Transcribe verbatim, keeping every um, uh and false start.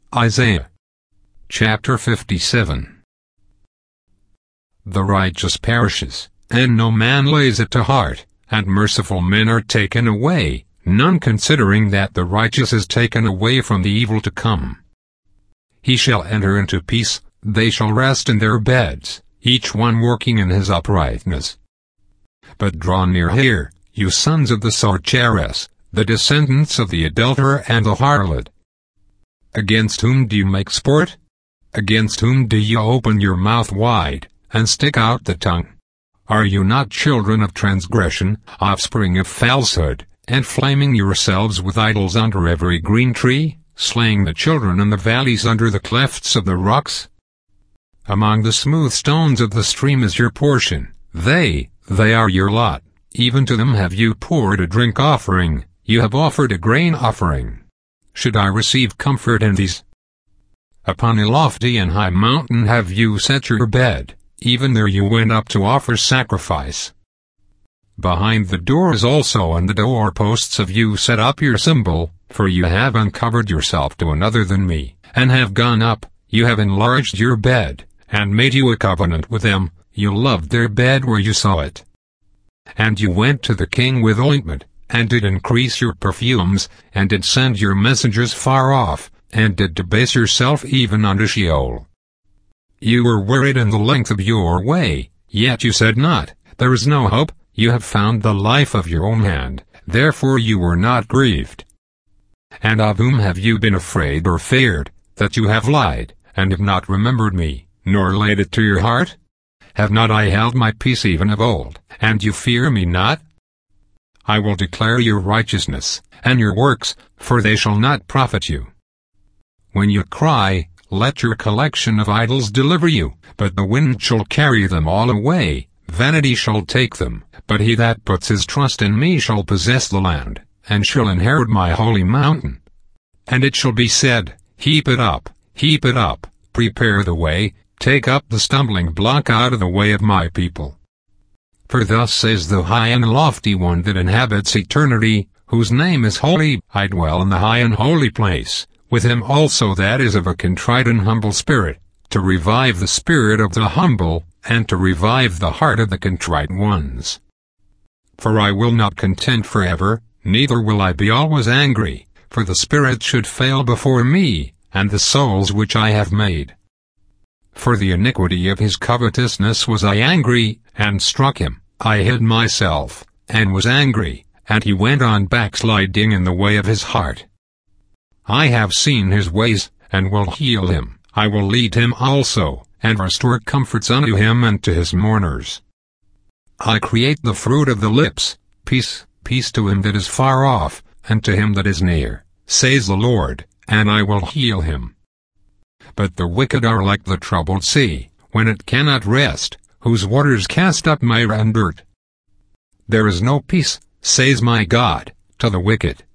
Isaiah chapter fifty-seven. The righteous perishes, and no man lays it to heart, and merciful men are taken away, none considering that the righteous is taken away from the evil to come. He shall enter into peace, they shall rest in their beds, each one working in his uprightness. But draw near here, you sons of the sorceress, the descendants of the adulterer and the harlot. Against whom do you make sport? Against whom do you open your mouth wide, and stick out the tongue? Are you not children of transgression, offspring of falsehood, and flaming yourselves with idols under every green tree, slaying the children in the valleys under the clefts of the rocks? Among the smooth stones of the stream is your portion, they, they are your lot, even to them have you poured a drink offering, you have offered a grain offering. Should I receive comfort in these? Upon a lofty and high mountain have you set your bed, even there you went up to offer sacrifice. Behind the doors also and the doorposts have you set up your symbol, for you have uncovered yourself to another than me, and have gone up, you have enlarged your bed, and made you a covenant with them, you loved their bed where you saw it. And you went to the king with ointment, and did increase your perfumes, and did send your messengers far off, and did debase yourself even unto Sheol. You were wearied in the length of your way, yet you said not, there is no hope, you have found the life of your own hand, therefore you were not grieved. And of whom have you been afraid or feared, that you have lied, and have not remembered me, nor laid it to your heart? Have not I held my peace even of old, and you fear me not? I will declare your righteousness, and your works, for they shall not profit you. When you cry, let your collection of idols deliver you, but the wind shall carry them all away, vanity shall take them, but he that puts his trust in me shall possess the land, and shall inherit my holy mountain. And it shall be said, heap it up, heap it up, prepare the way, take up the stumbling block out of the way of my people. For thus says the high and lofty one that inhabits eternity, whose name is holy, I dwell in the high and holy place, with him also that is of a contrite and humble spirit, to revive the spirit of the humble, and to revive the heart of the contrite ones. For I will not contend forever, neither will I be always angry, for the spirit should fail before me, and the souls which I have made. For the iniquity of his covetousness was I angry, and struck him, I hid myself, and was angry, and he went on backsliding in the way of his heart. I have seen his ways, and will heal him, I will lead him also, and restore comforts unto him and to his mourners. I create the fruit of the lips, peace, peace to him that is far off, and to him that is near, says the Lord, and I will heal him. But the wicked are like the troubled sea, when it cannot rest, whose waters cast up mire and dirt. There is no peace, says my God, to the wicked,